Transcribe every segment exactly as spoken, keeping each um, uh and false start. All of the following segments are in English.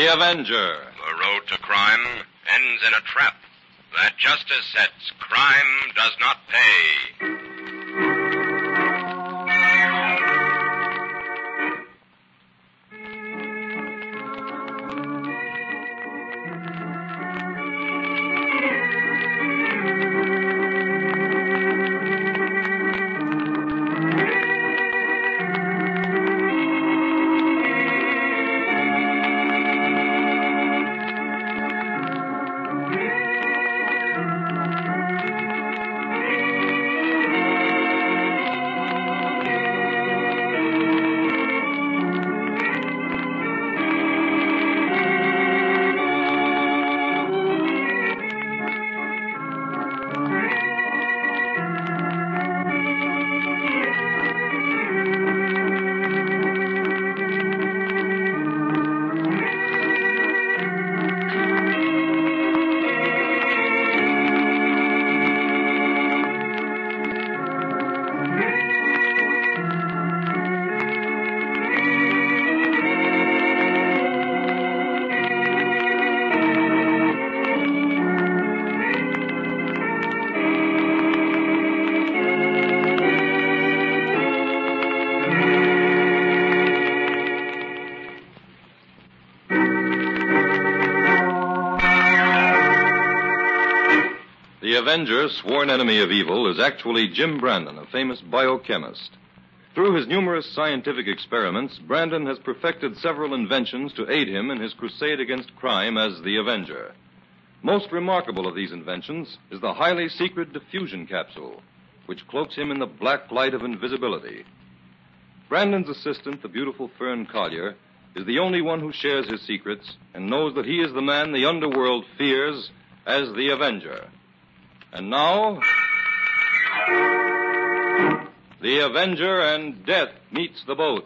The Avenger. The road to crime ends in a trap that justice sets. Crime does not pay. The Avenger, sworn enemy of evil, is actually Jim Brandon, a famous biochemist. Through his numerous scientific experiments, Brandon has perfected several inventions to aid him in his crusade against crime as the Avenger. Most remarkable of these inventions is the highly secret diffusion capsule, which cloaks him in the black light of invisibility. Brandon's assistant, the beautiful Fern Collier, is the only one who shares his secrets and knows that he is the man the underworld fears as the Avenger. And now, the Avenger and Death meets the boat.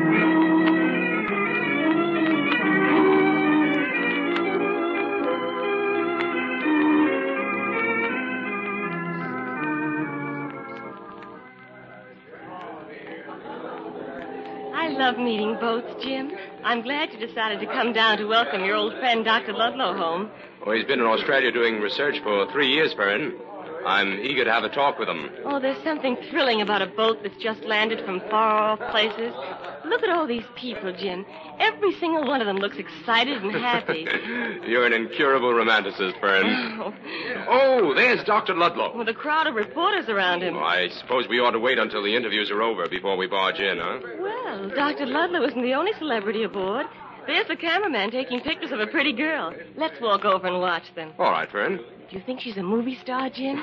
I love meeting boats, Jim. I'm glad you decided to come down to welcome your old friend, Doctor Ludlow, home. Oh, he's been in Australia doing research for three years, Fern. I'm eager to have a talk with him. Oh, there's something thrilling about a boat that's just landed from far-off places. Look at all these people, Jim. Every single one of them looks excited and happy. You're an incurable romanticist, Fern. Oh. Oh, there's Doctor Ludlow. With a crowd of reporters around him. Oh, I suppose we ought to wait until the interviews are over before we barge in, huh? Well, Doctor Ludlow isn't the only celebrity aboard. There's the cameraman taking pictures of a pretty girl. Let's walk over and watch them. All right, Fern. Do you think she's a movie star, Jim?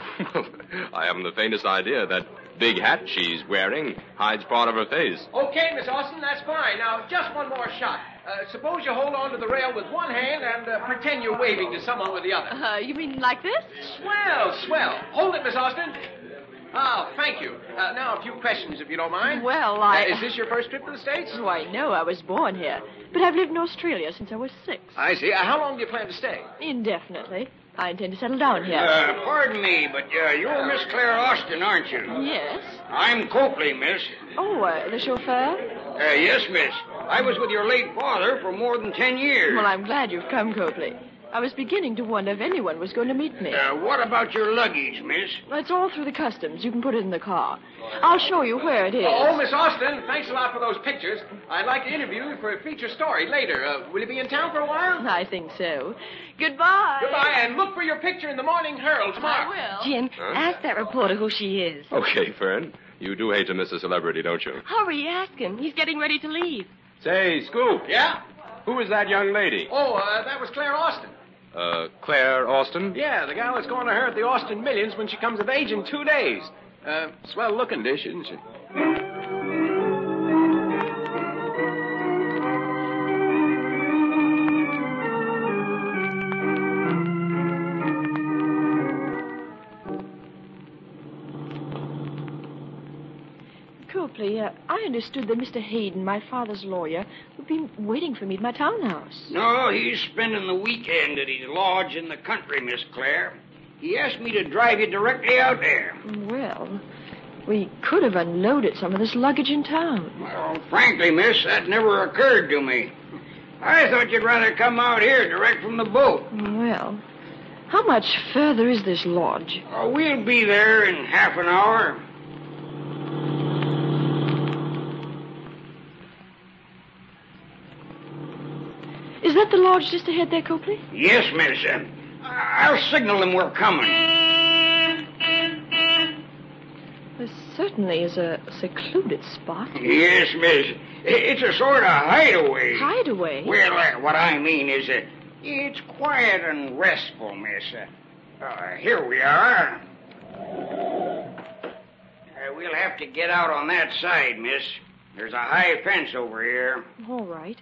I haven't the faintest idea. That big hat she's wearing hides part of her face. Okay, Miss Austin, that's fine. Now, just one more shot. Uh, suppose you hold on to the rail with one hand and uh, pretend you're waving to someone with the other. Uh, you mean like this? Swell, swell. Hold it, Miss Austin. Oh, thank you. Uh, now, a few questions, if you don't mind. Well, I... Uh, is this your first trip to the States? Why, no, I was born here. But I've lived in Australia since I was six. I see. Uh, how long do you plan to stay? Indefinitely. I intend to settle down here. Uh, pardon me, but uh, you're Miss Claire Austin, aren't you? Yes. I'm Copley, miss. Oh, uh, the chauffeur? Uh, yes, miss. I was with your late father for more than ten years. Well, I'm glad you've come, Copley. I was beginning to wonder if anyone was going to meet me. Uh, what about your luggage, miss? Well, it's all through the customs. You can put it in the car. I'll show you where it is. Oh, Miss Austin, thanks a lot for those pictures. I'd like to interview you for a feature story later. Uh, will you be in town for a while? I think so. Goodbye. Goodbye, and look for your picture in the Morning Herald tomorrow. I will. Jim, huh? Ask that reporter who she is. Okay, Fern. You do hate to miss a celebrity, don't you? Hurry, ask him. He's getting ready to leave. Say, Scoop. Yeah? Who is that young lady? Oh, uh, that was Claire Austin. Uh, Claire Austin? Yeah, the gal that's going to her at the Austin Millions when she comes of age in two days. Uh, swell-looking dish, isn't she? Copley, uh, I understood that Mister Hayden, my father's lawyer, would be waiting for me at my townhouse. No, he's spending the weekend at his lodge in the country, Miss Claire. He asked me to drive you directly out there. Well, we could have unloaded some of this luggage in town. Well, frankly, miss, that never occurred to me. I thought you'd rather come out here direct from the boat. Well, how much further is this lodge? Oh, we'll be there in half an hour. Is that the lodge just ahead there, Copley? Yes, miss. Uh, I'll signal them we're coming. This certainly is a secluded spot. Yes, miss. It's a sort of hideaway. Hideaway? Well, uh, what I mean is, uh, it's quiet and restful, miss. Uh, uh, here we are. Uh, we'll have to get out on that side, miss. There's a high fence over here. All right.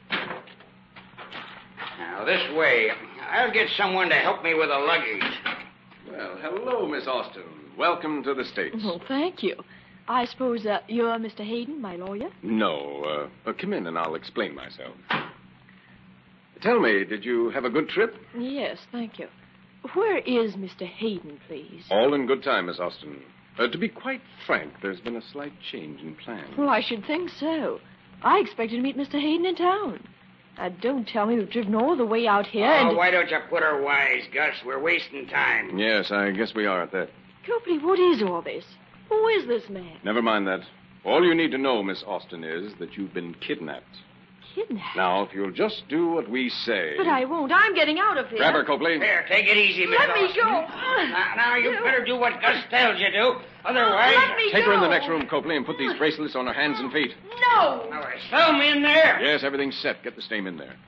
Now, this way. I'll get someone to help me with the luggage. Well, hello, Miss Austin. Welcome to the States. Oh, thank you. I suppose uh, you're Mister Hayden, my lawyer? No. Uh, uh, come in and I'll explain myself. Tell me, did you have a good trip? Yes, thank you. Where is Mister Hayden, please? All in good time, Miss Austin. Uh, to be quite frank, there's been a slight change in plans. Well, I should think so. I expected to meet Mister Hayden in town. Now, don't tell me we've driven all the way out here Oh, and... why don't you put her wise, Gus? We're wasting time. Yes, I guess we are at that. Copley, what is all this? Who is this man? Never mind that. All you need to know, Miss Austin, is that you've been kidnapped. Kidnapped? Now, if you'll just do what we say... But I won't. I'm getting out of here. Grab her, Copley. Here, take it easy, Miss Let me Austin. go. Now, now, you You- better do what Gus tells you to. Otherwise... Let me Take go. her in the next room, Copley, and put these bracelets on her hands and feet. No. All right, throw me in there. Yes, everything's set. Get the stain in there.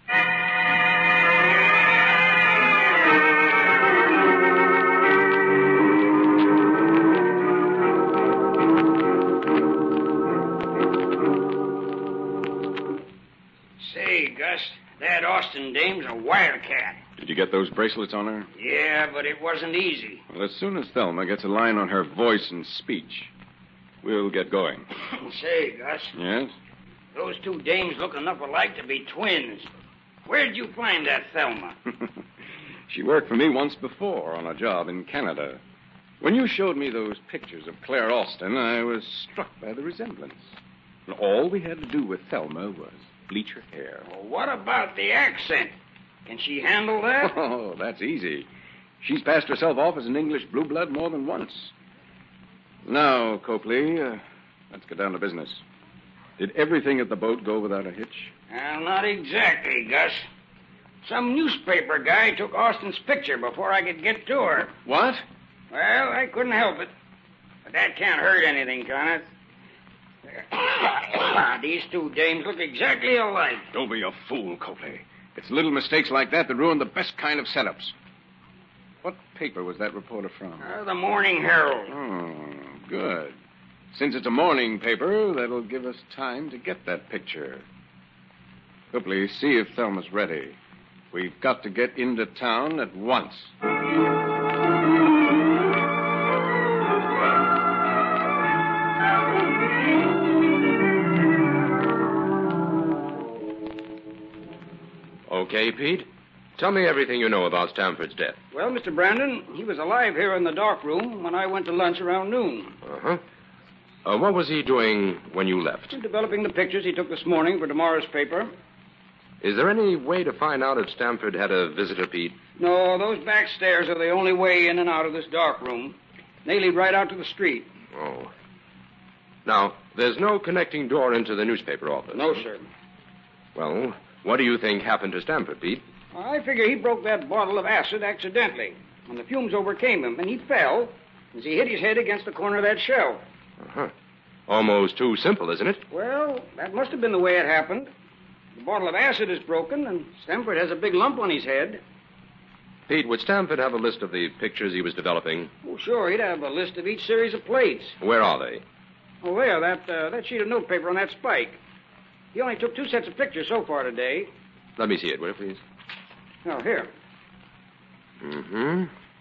Say, Gus, that Austin dame's a wildcat. Did you get those bracelets on her? Yeah, but it wasn't easy. Well, as soon as Thelma gets a line on her voice and speech, we'll get going. Say, Gus, Yes? those two dames look enough alike to be twins. Where'd you find that Thelma? She worked for me once before on a job in Canada. When you showed me those pictures of Claire Austin, I was struck by the resemblance. And all we had to do with Thelma was bleach her hair. Well, what about the accent? Can she handle that? Oh, that's easy. She's passed herself off as an English blue blood more than once. Now, Copley, uh, let's get down to business. Did everything at the boat go without a hitch? Well, not exactly, Gus. Some newspaper guy took Austin's picture before I could get to her. What? Well, I couldn't help it. But that can't hurt anything, can it? These two dames look exactly alike. Don't be a fool, Copley. It's little mistakes like that that ruin the best kind of setups. What paper was that reporter from? Uh, the Morning Herald. Oh, good. Since it's a morning paper, that'll give us time to get that picture. Copley, see if Thelma's ready. We've got to get into town at once. Okay, Pete. Tell me everything you know about Stamford's death. Well, Mister Brandon, he was alive here in the dark room when I went to lunch around noon. Uh-huh. Uh, what was he doing when you left? Developing the pictures he took this morning for tomorrow's paper. Is there any way to find out if Stamford had a visitor, Pete? No, those back stairs are the only way in and out of this dark room. They lead right out to the street. Oh. Now, there's no connecting door into the newspaper office. No, sir. Well, what do you think happened to Stamford, Pete? I figure he broke that bottle of acid accidentally, and the fumes overcame him, and he fell as he hit his head against the corner of that shelf. Uh-huh. Almost too simple, isn't it? Well, that must have been the way it happened. The bottle of acid is broken, and Stamford has a big lump on his head. Pete, would Stamford have a list of the pictures he was developing? Oh, sure, he'd have a list of each series of plates. Where are they? Oh, there, that, uh, that sheet of notepaper on that spike. He only took two sets of pictures so far today. Let me see it, will you, please? Oh, here. Mm-hmm.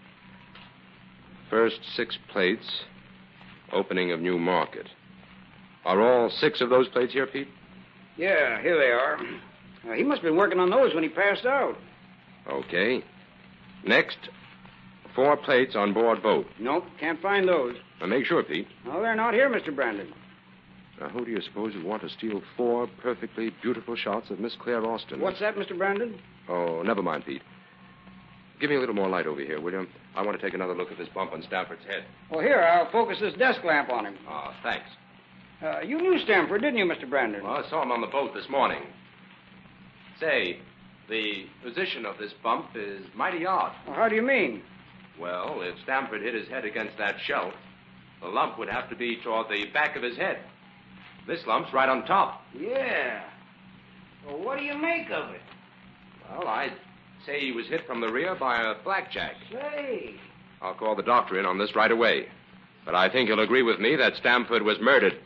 First six plates, opening of new market. Are all six of those plates here, Pete? Yeah, here they are. Uh, he must have been working on those when he passed out. Okay. Next, four plates on board boat. Nope, can't find those. Now make sure, Pete. No, they're not here, Mister Brandon. Now, who do you suppose would want to steal four perfectly beautiful shots of Miss Claire Austin? What's that, Mister Brandon? Oh, never mind, Pete. Give me a little more light over here, will you? I want to take another look at this bump on Stanford's head. Well, here, I'll focus this desk lamp on him. Oh, thanks. Uh, you knew Stanford, didn't you, Mister Brandon? Well, I saw him on the boat this morning. Say, the position of this bump is mighty odd. Well, how do you mean? Well, if Stanford hit his head against that shelf, the lump would have to be toward the back of his head. This lump's right on top. Yeah. Well, what do you make of it? Well, I'd say he was hit from the rear by a blackjack. Say. I'll call the doctor in on this right away. But I think he'll agree with me that Stanford was murdered.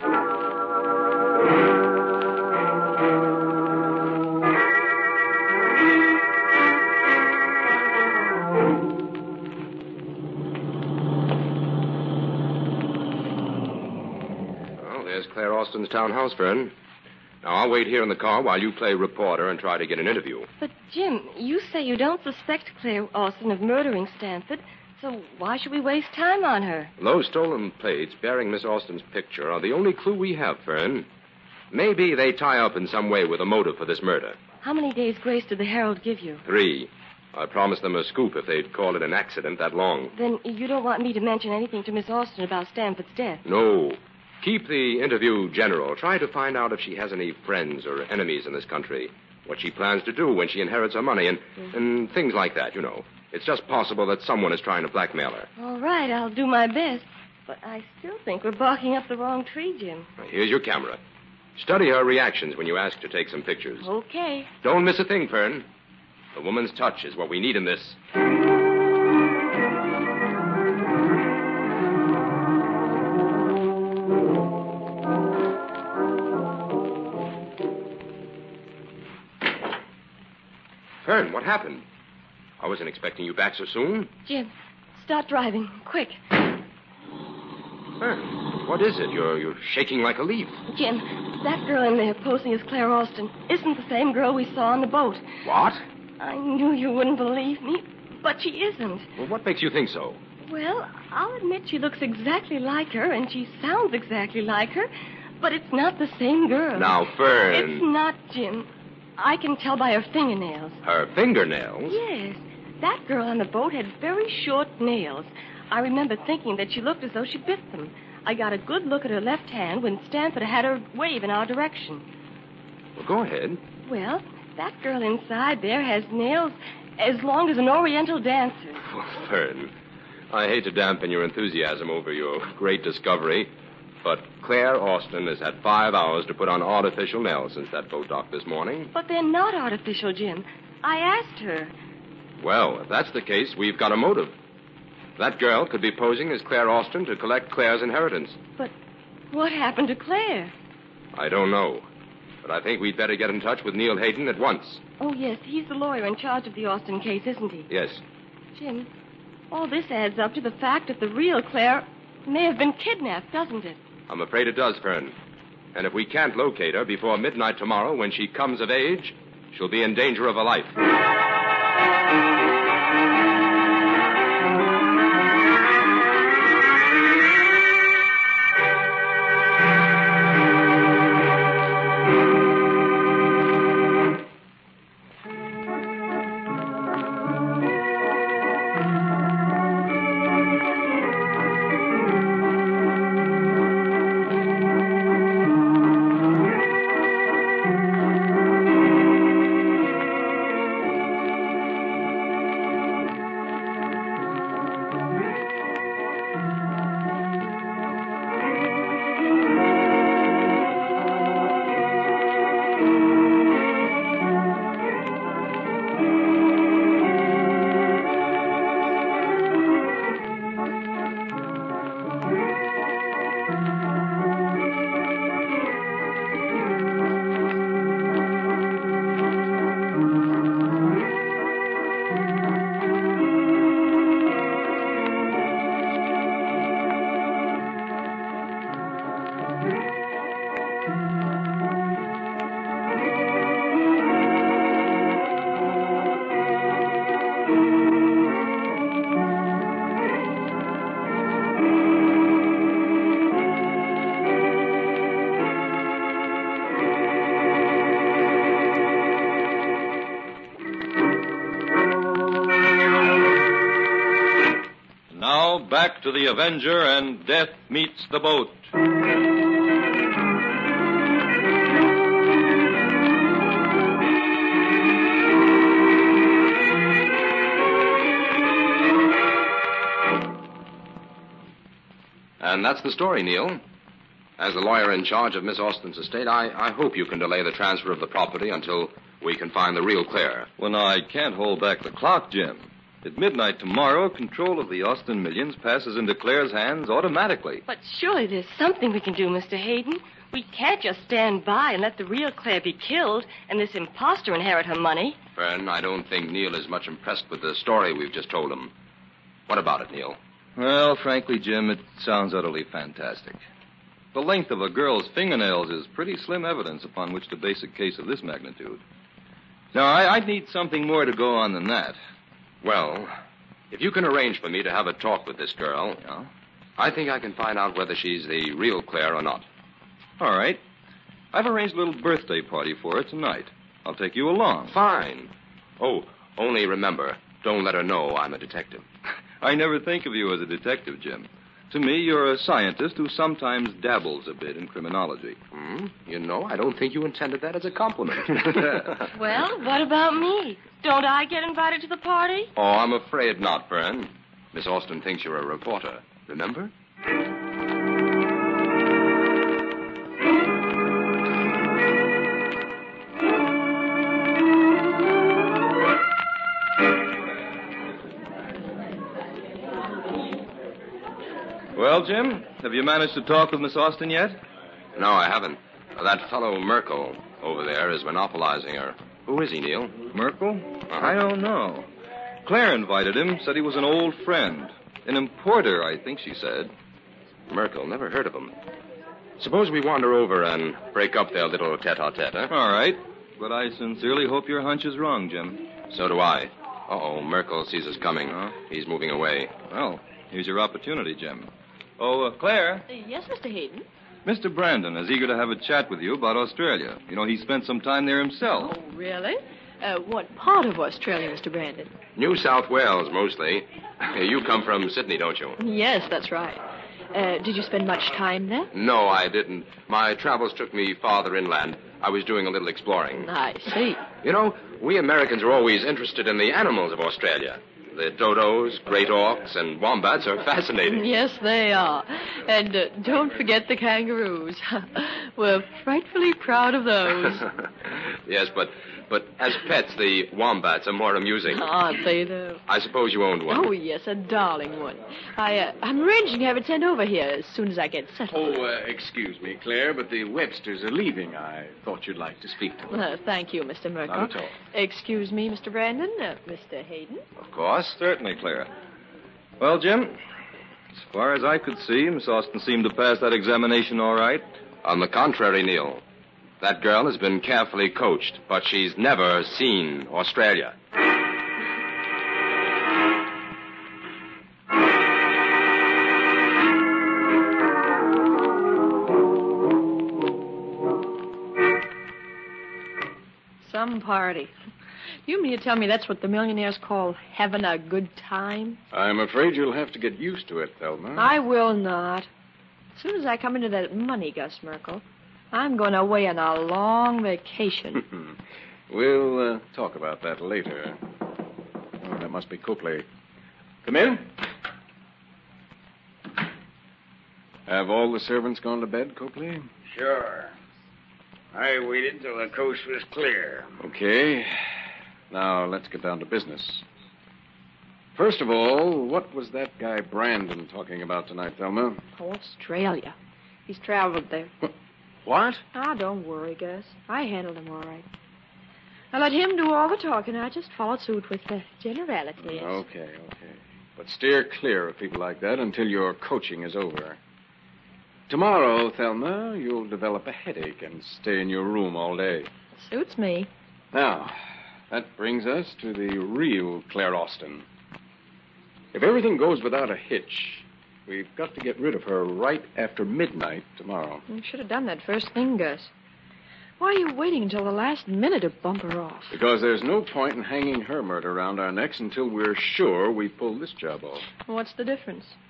Well, there's Claire Austin's townhouse, Fern. Now, I'll wait here in the car while you play reporter and try to get an interview. But, Jim, you say you don't suspect Claire Austin of murdering Stanford, so why should we waste time on her? Those stolen plates bearing Miss Austin's picture are the only clue we have, Fern. Maybe they tie up in some way with a motive for this murder. How many days' grace did the Herald give you? Three. I promised them a scoop if they'd call it an accident that long. Then you don't want me to mention anything to Miss Austin about Stanford's death? No. Keep the interview general. Try to find out if she has any friends or enemies in this country, what she plans to do when she inherits her money, and, mm-hmm. and things like that, you know. It's just possible that someone is trying to blackmail her. All right, I'll do my best. But I still think we're barking up the wrong tree, Jim. Now, here's your camera. Study her reactions when you ask to take some pictures. Okay. Don't miss a thing, Fern. The woman's touch is what we need in this. Fern, what happened? I wasn't expecting you back so soon. Jim, start driving. Quick. Fern, what is it? You're, you're shaking like a leaf. Jim, that girl in there posing as Claire Austin isn't the same girl we saw on the boat. What? I knew you wouldn't believe me, but she isn't. Well, what makes you think so? Well, I'll admit she looks exactly like her, and she sounds exactly like her, but it's not the same girl. Now, Fern... It's not, Jim. I can tell by her fingernails. Her fingernails? Yes. That girl on the boat had very short nails. I remember thinking that she looked as though she bit them. I got a good look at her left hand when Stanford had her wave in our direction. Well, go ahead. Well, that girl inside there has nails as long as an Oriental dancer's. Well, Fern, I hate to dampen your enthusiasm over your great discovery, but Claire Austin has had five hours to put on artificial nails since that boat docked this morning. But they're not artificial, Jim. I asked her. Well, if that's the case, we've got a motive. That girl could be posing as Claire Austin to collect Claire's inheritance. But what happened to Claire? I don't know. But I think we'd better get in touch with Neil Hayden at once. Oh, yes. He's the lawyer in charge of the Austin case, isn't he? Yes. Jim, all this adds up to the fact that the real Claire may have been kidnapped, doesn't it? I'm afraid it does, Fern. And if we can't locate her before midnight tomorrow when she comes of age, she'll be in danger of her life. back to the Avenger and Death Meets the Boat. And that's the story, Neil. As the lawyer in charge of Miss Austin's estate, I, I hope you can delay the transfer of the property until we can find the real Claire. Well, now, I can't hold back the clock, Jim. At midnight tomorrow, control of the Austin millions passes into Claire's hands automatically. But surely there's something we can do, Mister Hayden. We can't just stand by and let the real Claire be killed and this imposter inherit her money. Fern, I don't think Neil is much impressed with the story we've just told him. What about it, Neil? Well, frankly, Jim, it sounds utterly fantastic. The length of a girl's fingernails is pretty slim evidence upon which to base a case of this magnitude. Now, I, I'd need something more to go on than that. Well, if you can arrange for me to have a talk with this girl, Yeah? I think I can find out whether she's the real Claire or not. All right. I've arranged a little birthday party for her tonight. I'll take you along. Fine. Oh, only remember, don't let her know I'm a detective. I never think of you as a detective, Jim. To me, you're a scientist who sometimes dabbles a bit in criminology. Hmm? You know, I don't think you intended that as a compliment. Well, what about me? Don't I get invited to the party? Oh, I'm afraid not, Fern. Miss Austin thinks you're a reporter. Remember? Well, Jim, have you managed to talk with Miss Austin yet? No, I haven't. That fellow Merkel over there is monopolizing her. Who is he, Neil? Merkel? Uh-huh. I don't know. Claire invited him, said he was an old friend. An importer, I think she said. Merkel, never heard of him. Suppose we wander over and break up their little tete-a-tete, huh? All right. But I sincerely hope your hunch is wrong, Jim. So do I. Uh-oh, Merkel sees us coming. Huh? He's moving away. Well, here's your opportunity, Jim. Oh, uh, Claire, Uh, yes, Mister Hayden? Mister Brandon is eager to have a chat with you about Australia. You know, he spent some time there himself. Oh, really? Uh, what part of Australia, Mister Brandon? New South Wales, mostly. You come from Sydney, don't you? Yes, that's right. Uh, did you spend much time there? No, I didn't. My travels took me farther inland. I was doing a little exploring. I see. You know, we Americans are always interested in the animals of Australia. The dodos, great auks, and wombats are fascinating. Yes, they are. And uh, don't forget the kangaroos. We're frightfully proud of those. Yes, but but as pets, the wombats are more amusing. Aren't they, though? I suppose you owned one. Oh, yes, a darling one. I, uh, I'm arranging to have it sent over here as soon as I get settled. Oh, uh, excuse me, Claire, but the Websters are leaving. I thought you'd like to speak to them. Uh, thank you, Mister Merkel. Not at all. Excuse me, Mister Brandon, uh, Mister Hayden. Of course. Certainly, Claire. Well, Jim, as far as I could see, Miss Austin seemed to pass that examination all right. On the contrary, Neil. That girl has been carefully coached, but she's never seen Australia. Some party. You mean to tell me that's what the millionaires call having a good time? I'm afraid you'll have to get used to it, Thelma. I will not. As soon as I come into that money, Gus Merkel, I'm going away on a long vacation. We'll uh, talk about that later. Oh, that must be Copley. Come in. Have all the servants gone to bed, Copley? Sure. I waited till the coast was clear. Okay. Now, let's get down to business. First of all, what was that guy Brandon talking about tonight, Thelma? Australia. He's traveled there. What? Ah, don't worry, Gus. I handled him all right. I let him do all the talking. I just followed suit with the generalities. Okay, okay. But steer clear of people like that until your coaching is over. Tomorrow, Thelma, you'll develop a headache and stay in your room all day. Suits me. Now, that brings us to the real Claire Austin. If everything goes without a hitch, we've got to get rid of her right after midnight tomorrow. You should have done that first thing, Gus. Why are you waiting until the last minute to bump her off? Because there's no point in hanging her murder around our necks until we're sure we pulled this job off. What's the difference?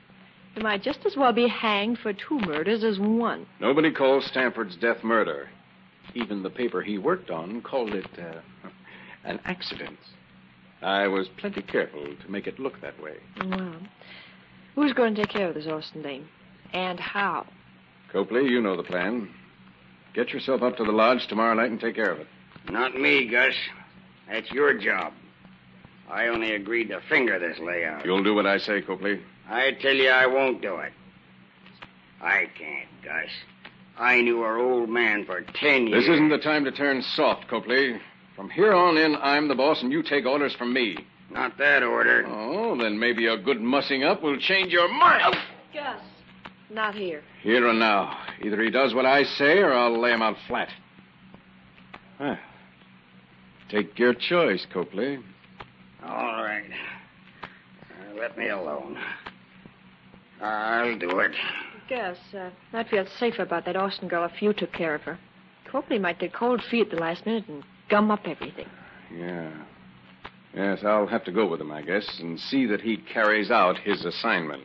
He might just as well be hanged for two murders as one. Nobody calls Stanford's death murder. Even the paper he worked on called it uh, an accident. I was plenty careful to make it look that way. Well, who's going to take care of this Austin dame? And how? Copley, you know the plan. Get yourself up to the lodge tomorrow night and take care of it. Not me, Gus. That's your job. I only agreed to finger this layout. You'll do what I say, Copley. I tell you I won't do it. I can't, Gus. I knew our old man for ten years. This isn't the time to turn soft, Copley. From here on in, I'm the boss, and you take orders from me. Not that order. Oh, then maybe a good mussing up will change your mind. Oh. Gus, not here. Here and now. Either he does what I say, or I'll lay him out flat. Well, take your choice, Copley. All right. Uh, let me alone. I'll do it. Gus, uh, I'd feel safer about that Austin girl if you took care of her. Copley might get cold feet at the last minute and gum up everything. Yeah. Yes, I'll have to go with him, I guess, and see that he carries out his assignment.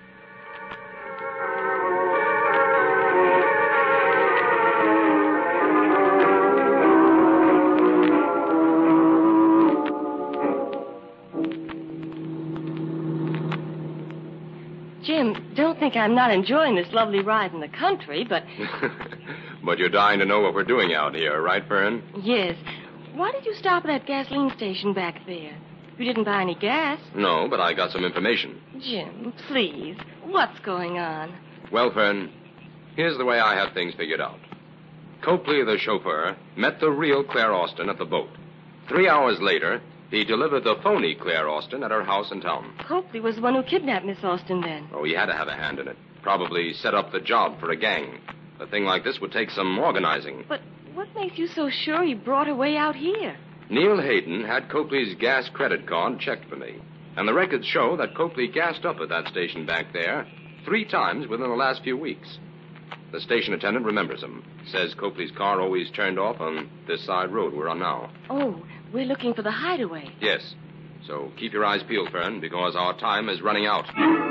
Jim, don't think I'm not enjoying this lovely ride in the country, but... But you're dying to know what we're doing out here, right, Fern? Yes. Why did you stop at that gasoline station back there? You didn't buy any gas. No, but I got some information. Jim, please. What's going on? Well, Fern, here's the way I have things figured out. Copley, the chauffeur, met the real Claire Austin at the boat. Three hours later, he delivered the phony Claire Austin at her house in town. Copley was the one who kidnapped Miss Austin then. Oh, he had to have a hand in it. Probably set up the job for a gang. A thing like this would take some organizing. But what makes you so sure he brought her way out here? Neil Hayden had Copley's gas credit card checked for me. And the records show that Copley gassed up at that station back there three times within the last few weeks. The station attendant remembers him. Says Copley's car always turned off on this side road we're on now. Oh, we're looking for the hideaway. Yes. So keep your eyes peeled, Fern, because our time is running out.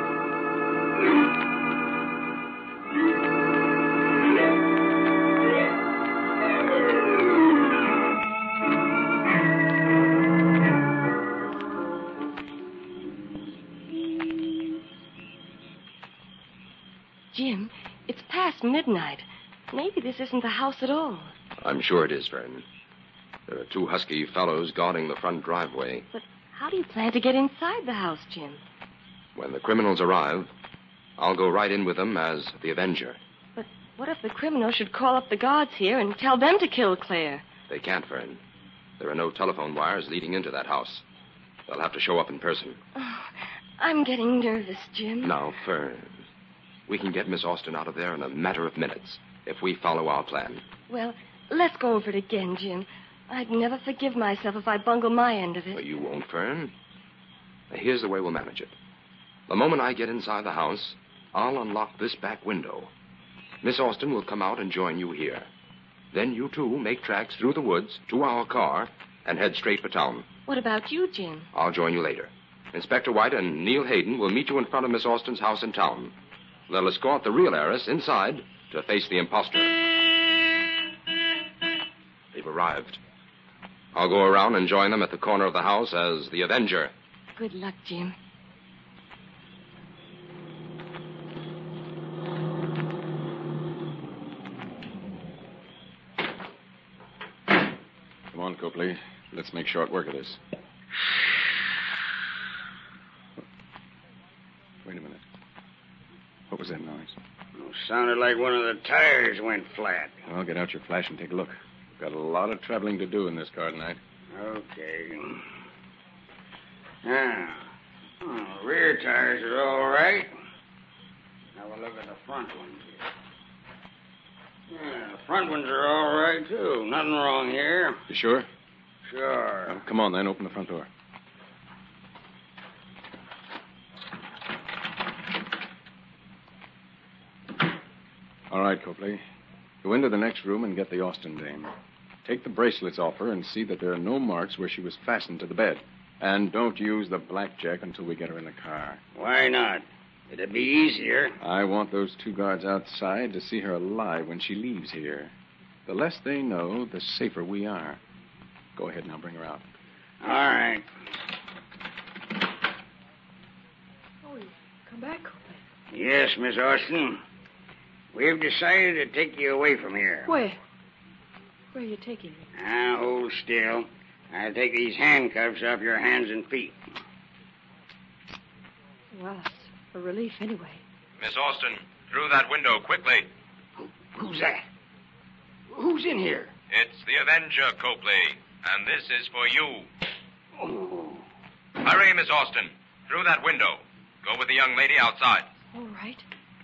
Jim, it's past midnight. Maybe this isn't the house at all. I'm sure it is, Fern. There are two husky fellows guarding the front driveway. But how do you plan to get inside the house, Jim? When the criminals arrive, I'll go right in with them as the Avenger. But what if the criminals should call up the guards here and tell them to kill Claire? They can't, Fern. There are no telephone wires leading into that house. They'll have to show up in person. Oh, I'm getting nervous, Jim. Now, Fern, we can get Miss Austin out of there in a matter of minutes if we follow our plan. Well, let's go over it again, Jim. I'd never forgive myself if I bungle my end of it. Well, you won't, Fern. Now, here's the way we'll manage it. The moment I get inside the house, I'll unlock this back window. Miss Austin will come out and join you here. Then you two make tracks through the woods to our car and head straight for town. What about you, Jim? I'll join you later. Inspector White and Neil Hayden will meet you in front of Miss Austin's house in town. They'll escort the real heiress inside to face the imposter. They've arrived. I'll go around and join them at the corner of the house as the Avenger. Good luck, Jim. Come on, Copley. Let's make short work of this. Wait a minute. What was that noise? Oh, sounded like one of the tires went flat. Well, get out your flash and take a look. We've got a lot of traveling to do in this car tonight. Okay. Now, oh, rear tires are all right. Have a look at the front ones here. Yeah, the front ones are all right, too. Nothing wrong here. You sure? Sure. Well, come on, then. Open the front door. All right, Copley. Go into the next room and get the Austin dame. Take the bracelets off her and see that there are no marks where she was fastened to the bed. And don't use the blackjack until we get her in the car. Why not? It'd be easier. I want those two guards outside to see her alive when she leaves here. The less they know, the safer we are. Go ahead now, bring her out. All right. Oh, you come back, Copley. Yes, Miss Austin. We've decided to take you away from here. Where? Where are you taking me? Now, hold still. I'll take these handcuffs off your hands and feet. Well, it's a relief anyway. Miss Austin, through that window, quickly. Who, who's that? Who's in here? It's the Avenger, Copley, and this is for you. Oh. Hurry, Miss Austin. Through that window. Go with the young lady outside. All right.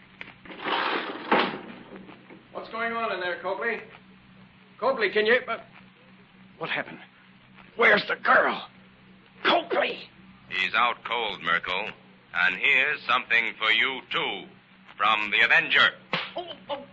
What's going on in there, Copley? Copley, can you... Uh... What happened? Where's the girl? Copley! He's out cold, Merkel. And here's something for you, too. From the Avenger. Oh, oh.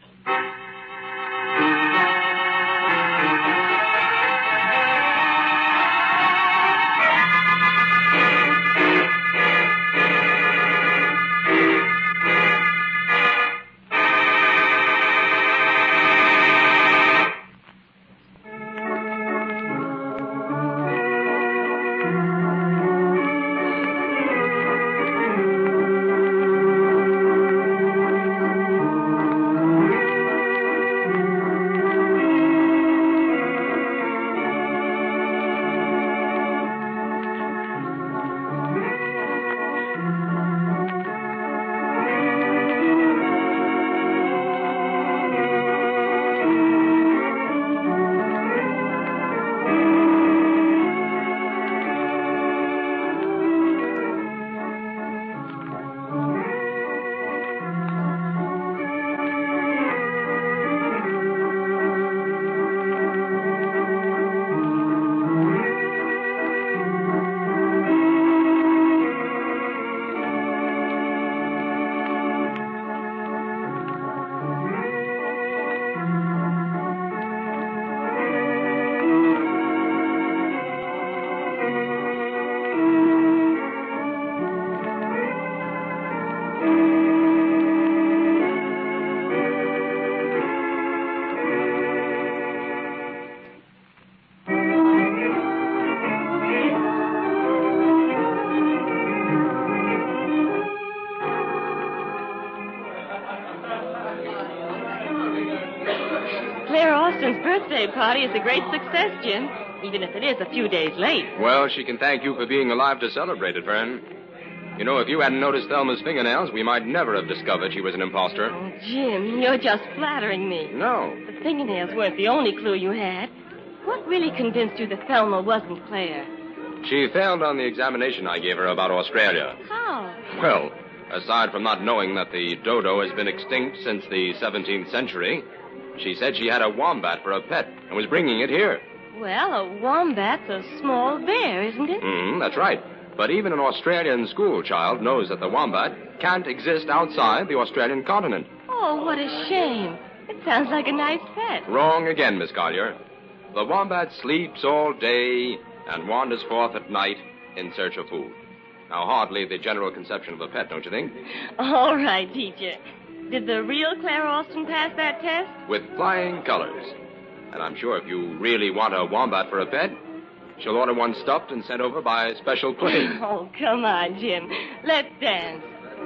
Claire Austin's birthday party is a great success, Jim, even if it is a few days late. Well, she can thank you for being alive to celebrate it, Fern. You know, if you hadn't noticed Thelma's fingernails, we might never have discovered she was an imposter. Oh, Jim, you're just flattering me. No. The fingernails weren't the only clue you had. What really convinced you that Thelma wasn't Claire? She failed on the examination I gave her about Australia. How? Well, aside from not knowing that the dodo has been extinct since the seventeenth century, she said she had a wombat for a pet and was bringing it here. Well, a wombat's a small bear, isn't it? Mm, that's right. But even an Australian school child knows that the wombat can't exist outside the Australian continent. Oh, what a shame. It sounds like a nice pet. Wrong again, Miss Collier. The wombat sleeps all day and wanders forth at night in search of food. Now, hardly the general conception of a pet, don't you think? All right, teacher. Did the real Claire Austin pass that test? With flying colors. And I'm sure if you really want a wombat for a pet, she'll order one stuffed and sent over by special plane. Oh, come on, Jim. Let's dance.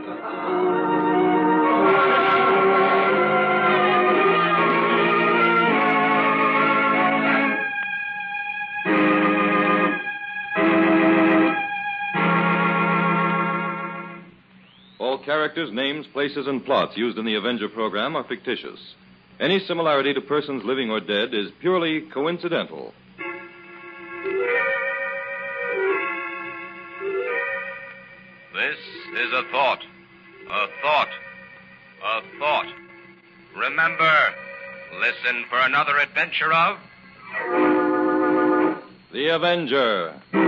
All characters, names, places, and plots used in the Avenger program are fictitious. Any similarity to persons living or dead is purely coincidental. This is a thought. A thought. A thought. Remember, listen for another adventure of... The Avenger.